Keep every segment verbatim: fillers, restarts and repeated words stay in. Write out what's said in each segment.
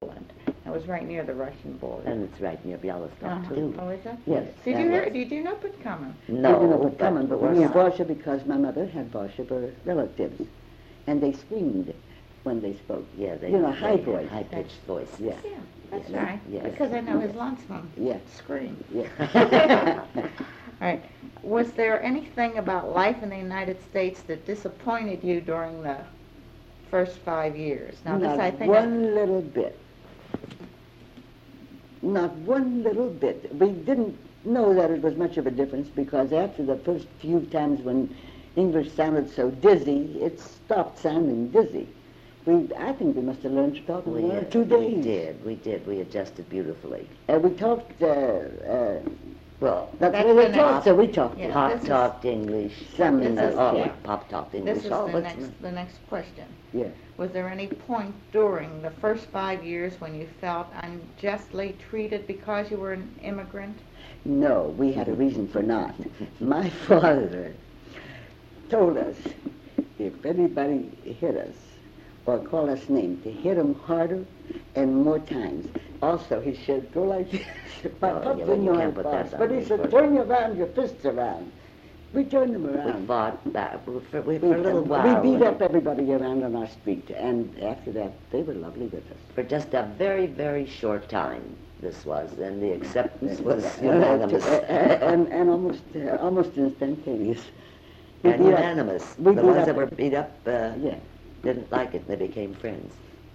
Cleveland. It was right near the Russian border. And it's right near Bialystok, Uh-huh. too. Oh, is it? Yes. Did that you hear? was- Did you know Pitcairn? No, we didn't know what coming, but we we're were in not. Varsha because my mother had Varsha relatives, and they screamed when they spoke. Yeah, they, You know, they high had voice. high-pitched voice. Yeah. Yeah, that's Yes. right. Yes. Because I know his landsman Yeah. screamed. Yeah. All right. Was there anything about life in the United States that disappointed you during the first five years? Now, Not this I think. one little bit. Not one little bit. We didn't know that it was much of a difference because after the first few times when English sounded so dizzy, it stopped sounding dizzy. We, I think we must have learned to talk in We, one or uh, two days. we did, we did. We adjusted beautifully. Uh, we talked, uh, uh, Well, that's That's where they the talked, next- so we talked. Yeah. Pop this is- talked English. Some uh, This is- oh, yeah. Pop talked English. This is oh, the what's next, the next question. Yeah. Was there any point during the first five years when you felt unjustly treated because you were an immigrant? No, we had a reason for not. My father told us if anybody hit us or called us names, to hit them harder and more times. Also, he said, go like this. My Oh, pop yeah, didn't well, you know how can't to put box, that but on he me said, for- turn you around, your fists around. We turned them We around. fought back for, for, We, for a little while. we beat up everybody around on our street, and after that, they were lovely with us. For just a very, very short time, this was, and the acceptance was Uh, unanimous. and, and almost, uh, almost instantaneous. We And beat up- unanimous. we The beat ones up- that were beat up uh, Yeah. didn't like it, and they became friends.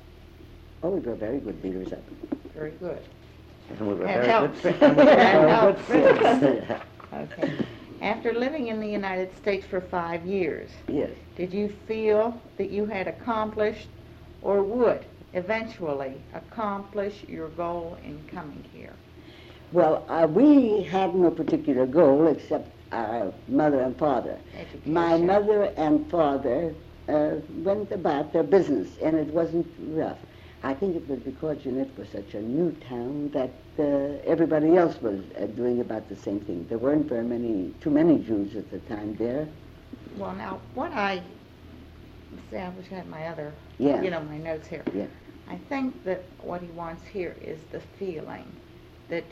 Oh, we were very good beaters up. Very good. And we were And very help. good friends. And we were And very help. good friends. Okay. After living in the United States for five years, Yes. did you feel that you had accomplished or would eventually accomplish your goal in coming here? Well, uh, we had no particular goal except our mother and father. Education. My mother and father uh, went about their business, and it wasn't rough. I think it was because Jeanette was such a new town that uh, everybody else was uh, doing about the same thing. There weren't very many, too many Jews at the time there. Well, now, what I, see, I wish I had my other, Yeah. you know, my notes here. Yeah. I think that what he wants here is the feeling that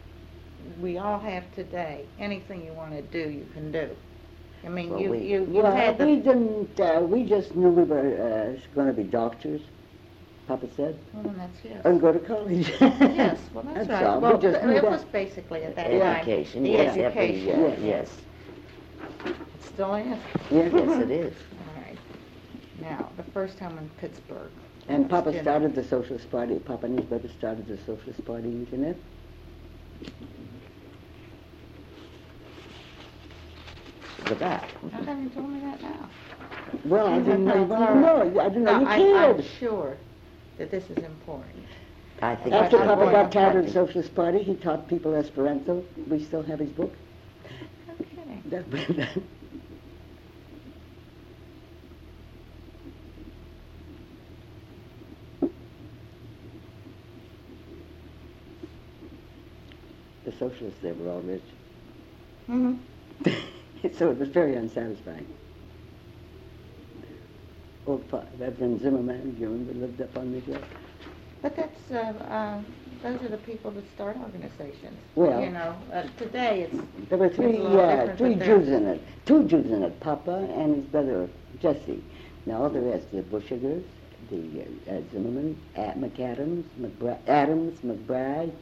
we all have today. Anything you want to do, you can do. I mean, Well, you, we- you, you Well, had the... we didn't, uh, we just knew we were uh, going to be doctors, Papa said, Well, then that's yes. and go to college. Yes, well, that's, That's right. all. We Well, just th- knew it that. was basically at that time. Education, The yes, education. every, uh, Yeah. yes. It still is. Yeah. Yes, it is. All right. Now, the first time in Pittsburgh. And That's Papa dinner. started the Socialist Party. Papa and his brother started the Socialist Party in Jeanette. The back. How come you told me that now? Well, I didn't know you wanted to All know. right. I didn't know No, you I, cared. I'm sure that this is important. I think After I'm Papa going got to tired of party. the Socialist Party, he taught people Esperanto. We still have his book. Okay. That- the socialists, they were all rich. Mm-hmm. So it was very unsatisfying. Old pa- Reverend Zimmerman, you remember, lived up on the hill. But that's, uh, uh, those are the people that start organizations. Well- You know, uh, today it's, There were three, It's a little uh, different, three but they're- Jews in it. Two Jews in it, Papa and his brother Jesse. Now all the rest, the Bushigers, the uh, uh, Zimmerman, uh, McAdams, McBri- Adams, McBride.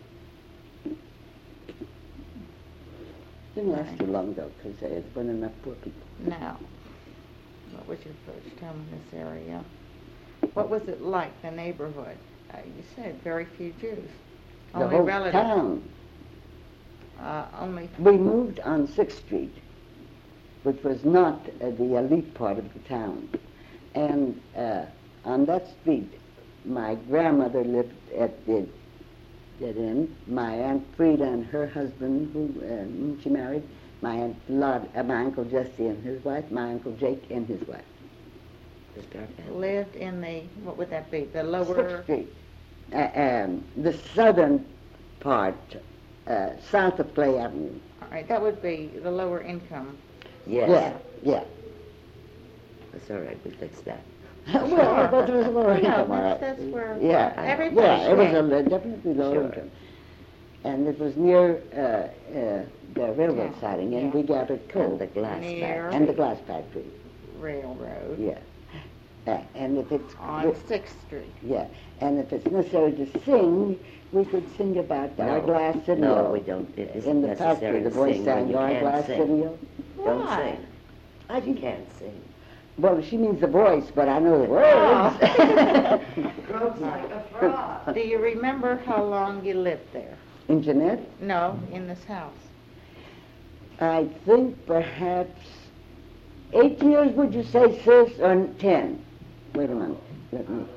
Didn't last Right. too long though, because there weren't enough poor people. now, what was your first time in this area? What was it like, the neighborhood? Uh, you said very few Jews. The Only whole relatives. town. Uh, only, We moved on Sixth Street, which was not uh, the elite part of the town. And uh, on that street, my grandmother lived at the dead end. My Aunt Frida and her husband, who um, she married, my Aunt Lod, uh, my Uncle Jesse and his wife, my Uncle Jake and his wife. the Stark family. lived in the, what would that be, the Sixth lower, Street, uh, um, the southern part, uh, south of Clay Avenue. all right, that would be the lower income. Yes. Yeah, yeah. That's all right, we fixed that. Well, that was lower You know, income, all that's, right. that's where Yeah, everybody yeah, it was came. a, definitely low Sure. income. And it was near uh, uh, the railroad Yeah, siding, and yeah. we gathered coal. And the glass Near- factory. And the glass factory, Railroad yeah. Uh, and if it's on Sixth Street. yeah, and if it's necessary to sing, we could sing about our No. glass city. No, we don't. It isn't In the necessary factory, the to boys sing when sang you our can't glass sing. city. Don't Why? sing. I You can't sing. Well, she means the voice, but I know the Oh. words. Croaks like a frog. Do you remember how long you lived there? In Jeanette, No, in this house. I think perhaps eight years, would you say, sis, or ten? Wait a minute. Let me.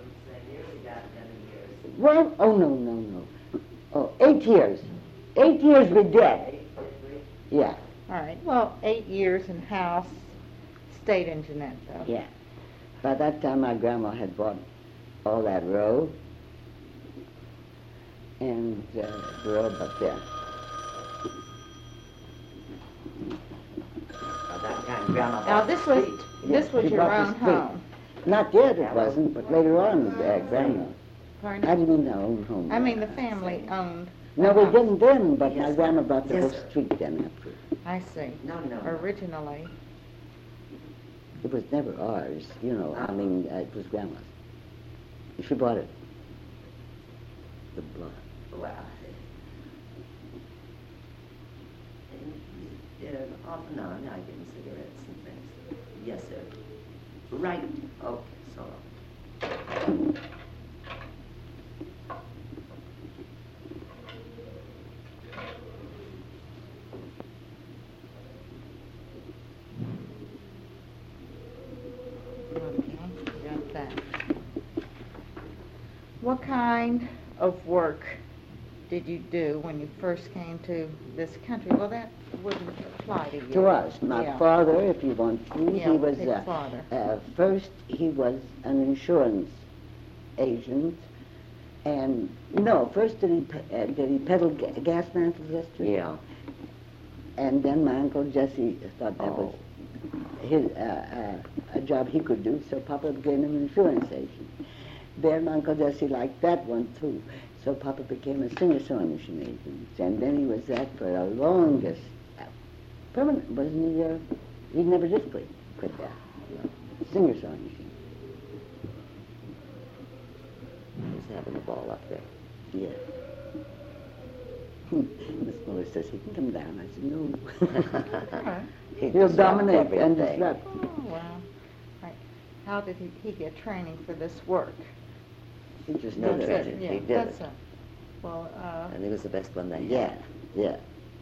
Well, oh, no, no, no. Oh, eight years. Eight years we did. Yeah, All right, well, eight years in house, stayed in Jeanette, though. yeah. By that time, my grandma had bought all that row, and uh, the road up there. By that time, Grandma Now, bought this the was, street. this Yeah, was she your bought the own street. home. Not yet, it wasn't, but later on, uh, grandma. Pardon? I didn't mean our own home. I mean, the family owned. No, the we house. didn't then, but my Yes, grandma bought the yes, whole sir. street then after. I see. No, no. Originally. It was never ours, you know, I mean, uh, it was grandma's. She bought it. The block. Well, uh, off and on, I give him cigarettes and things. Yes, sir. Right. Okay, so long. Okay, got that. What kind of work did you do when you first came to this country? Well, that wouldn't apply to you. To us, my Yeah. father, if you want to, Yeah, he was, his uh, father. uh, first he was an insurance agent, and, no, first did he, pe- uh, did he peddle ga- gas mantles, Lester? Yeah. And then my Uncle Jesse thought that was Oh. his, uh, uh, a job he could do, so Papa became an insurance agent. Then my Uncle Jesse liked that one too, so Papa became a singer sewing machine agent, and then he was that for the longest, uh, permanent, wasn't he, uh, he never did quit, quit that, singer sewing machine, He's having a ball up there. yeah. Miss Miller says he can come down, I said, no. All right. He He'll disrupt dominate and everything. disrupt. Oh, wow. Right. How did he, he get training for this work? He just No did That's it. training. Yeah, He did that's it. it. Well, uh, And he was the best one they had. Yeah, yeah.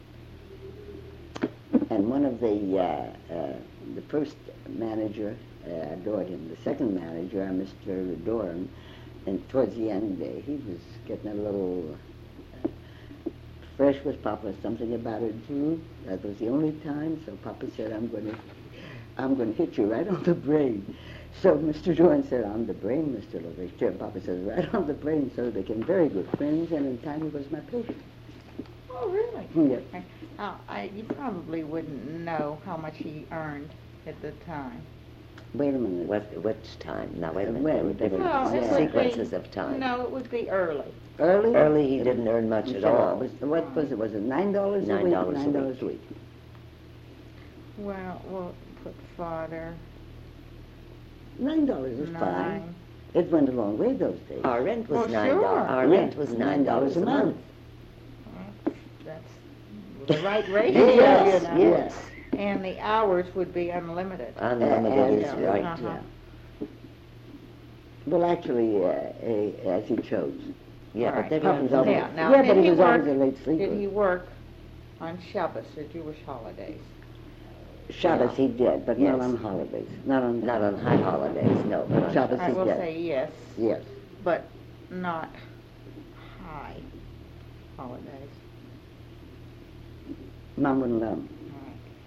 And one of the, uh, uh, the first manager uh, adored him. The second manager, uh, Mister Doran, and towards the end, uh, he was getting a little uh, fresh with Papa, something about it too. That was the only time, so Papa said, I'm going to I'm going to hit you right on the brain. So Mister Doran said, on the brain, Mister Lovich. And Papa says, right on the brain. So they became very good friends, and in time he was my patient. oh, really? Yeah. Okay. Now, I, you probably wouldn't know how much he earned at the time. Wait a minute. What, which time? Now, wait a Uh, minute. well, There were different Well, it yeah. would sequences be- of time. No, it would be early. Early? Early, he didn't earn much at So all. it was- what was it? Was it nine dollars a Nine week? dollars a Nine dollars week. a week. Well, we'll put father, Nine dollars is nine. fine. It went a long way those days. Our rent was Well, nine sure. dollars. Our Yeah, rent was nine dollars a month. Well, That's the right ratio. Yes, you know. yes. And the hours would be unlimited. Unlimited Uh, is yeah. right. Uh-huh. Yeah. Well, actually, uh, uh, as he chose. Yeah, All but right. they Papa's were always, Yeah, now, yeah, did but he he was always work- a late sleeper. Did he work on Shabbos or Jewish holidays? Shabbos Yeah. he did, but not Yes. on holidays. Not on not on high holidays, no, but on Shabbos. I will did. say yes, Yes. but not high holidays. Mom wouldn't let him. All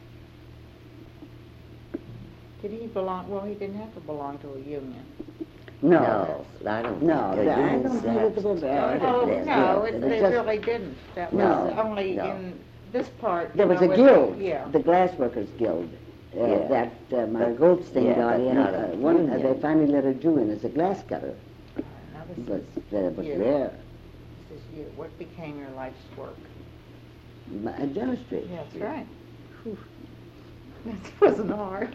right. Did he belong, well, he didn't have to belong to a union. No. No, I don't No, think that- I unions don't think have it was- started Oh, then. no, yeah, it- it was they just- really didn't. That No, was only no. in this part. There you was know, a with- guild, Yeah. the Glassworkers Guild, uh, Yeah. that uh, Mara But- Goldstein yeah, got but in. not a Uh, one, uh, they union. finally let her do in as a glass cutter, Now this but is, uh, it was you. rare. this is you. What became your life's work? My, uh, dentistry. Yeah, that's right. Whew. That wasn't hard.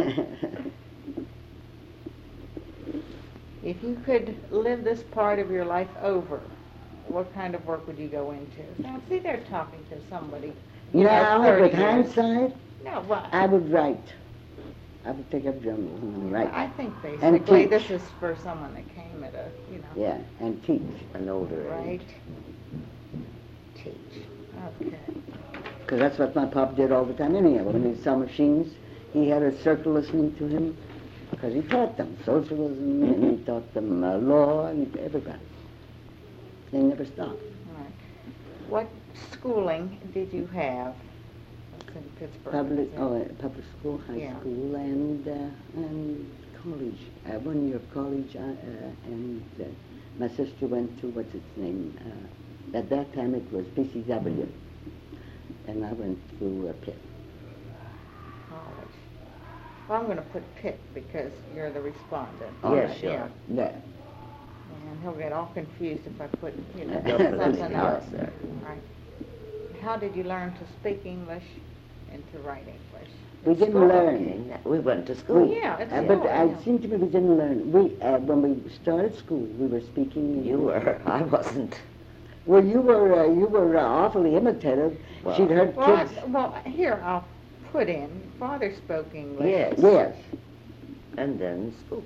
If you could live this part of your life over, what kind of work would you go into? Now, see, they're talking to somebody. You know, Now, thirty with years. hindsight, No, what? I would write. I would pick up journalism and write. I think And basically teach. this is for someone that came at a, you know, Yeah, and teach. An older right? age. Teach. Okay. Because that's what my pop did all the time anyhow. When he saw machines, he had a circle listening to him because he taught them socialism and he taught them uh, law and everybody. They never stopped. Right. What schooling did you have in Pittsburgh? Public, Is that- oh, uh, public school, high Yeah. school, and uh, and college. Uh, one year of college, uh, uh, and uh, my sister went to what's its name? Uh, at that time it was P C W, and I went to uh, Pitt. College. Well, I'm going to put Pitt because you're the respondent. All Yeah, right. sure. Yeah. Yeah. And he'll get all confused if I put, you know, Don't put something anything else. else there. Right. How did you learn to speak English and to write English? We didn't School. learn. We went to school. We- Yeah, it's Uh, but school, I yeah. seem to me we didn't learn. We uh, when we started school, we were speaking. You were. I wasn't. Well, you were uh, you were uh, awfully imitative. Well- She'd heard Well, kids. I- well, here, I'll put in, Father spoke English. Yes. Yes, And then school.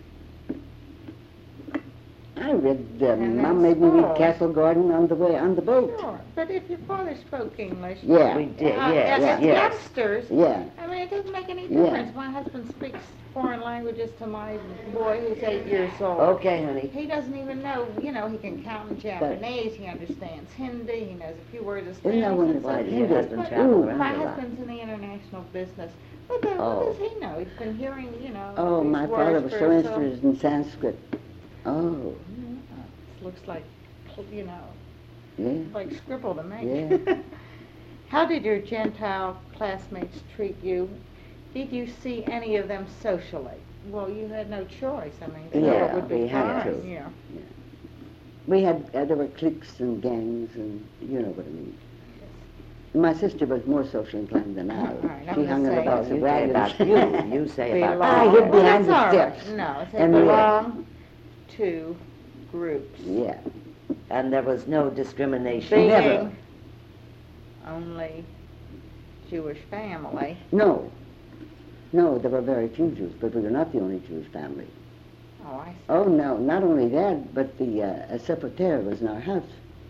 I read. Uh, And Mom then made me read school. Castle Garden on the way on the boat. Sure, but if your father spoke English. Yeah. We did, uh, yes, as yes. youngsters, Yeah. I mean, it doesn't make any Yeah. difference. My husband speaks foreign languages to my boy who's eight years old. Okay, honey. He doesn't even know, you know, he can count in Japanese, he understands Hindi, he knows a few words of Isn't Spanish. that and wonderful? Why so- did your Hindi. husband But, travel Ooh. around my a lot? husband's in the international business. But then, Oh. what does he know? He's been hearing, you know, Oh, these my words father was for so interested in Sanskrit. Oh, Yeah, looks like, you know, yeah. like scribble to me. Yeah. How did your Gentile classmates treat you? Did you see any of them socially? Well, you had no choice. I mean, so Yeah, it would be we had fine, to. Yeah. We had uh, there were cliques and gangs, and you know what I mean. My sister was more socially inclined than I. All right, I'm She gonna hung in say- the box You of say wagons. about you. You say about I Belong. hid others. Well, behind that's the all right. steps. No, it said And we- belong to groups. Yeah. And there was no discrimination. Being Never. only Jewish family. No. No, there were very few Jews, but we were not the only Jewish family. Oh, I see. Oh, no, not only that, but the uh, secretary was in our house.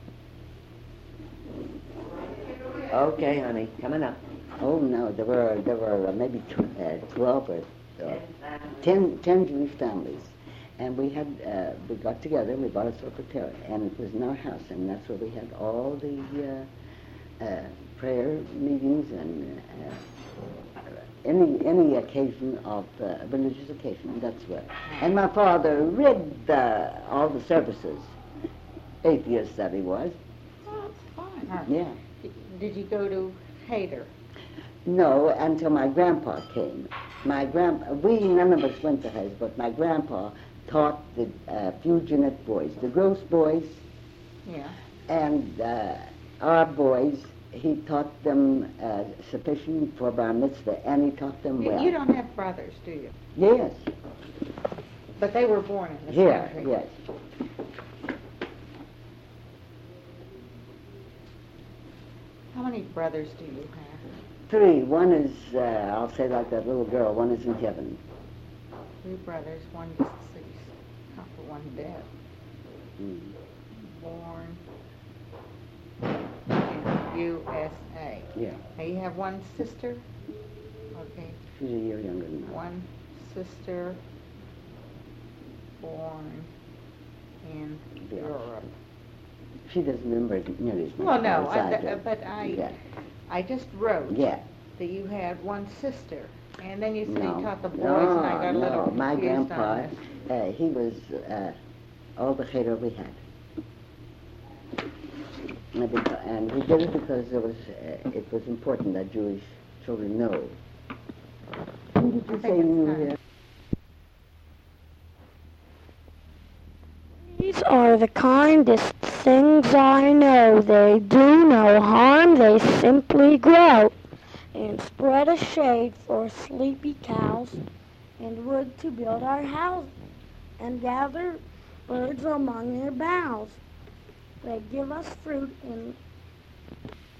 Okay, honey. Coming up. Oh, no, there were there were uh, maybe tw- uh, twelve or uh, ten, ten Jewish families. And we had, uh, we got together and we bought a secretary, and it was in our house, and that's where we had all the uh, uh, prayer meetings and uh, any any occasion of uh, religious occasion, that's where. And my father read uh, all the services, atheist that he was. Oh, that's fine. All right. Yeah. Did you go to Hayter? No, until my grandpa came. My grand, we none of us went to his, but my grandpa taught the uh, few Jeanette boys, the Gross boys, Yeah. and uh, our boys. He taught them uh, sufficient for bar mitzvah, and he taught them You, well. you don't have brothers, do you? Yes, But they were born in this here, country. yes. How many brothers do you have? Three. One is, uh, I'll say like that little girl. One is in heaven. Three brothers, one deceased, couple, one dead. Mm. Born in U S A. Yeah, Now you have one sister? Okay, she's a year younger than I. one sister born in Yeah. Europe. She doesn't remember it nearly as much. Well, no, as I, I do. but I, Yeah. I just wrote Yeah. that you had one sister, and then you said No. you taught the boys, no, and I got a little no. confused My on grandpa, this. uh, he was uh, all the cheder we had. And beca- And we did it because it was, uh, it was important that Jewish children know When did you I say think you it's knew time. him? These are the kindest things I know. They do no harm, they simply grow and spread a shade for sleepy cows and wood to build our house and gather birds among their boughs. They give us fruit and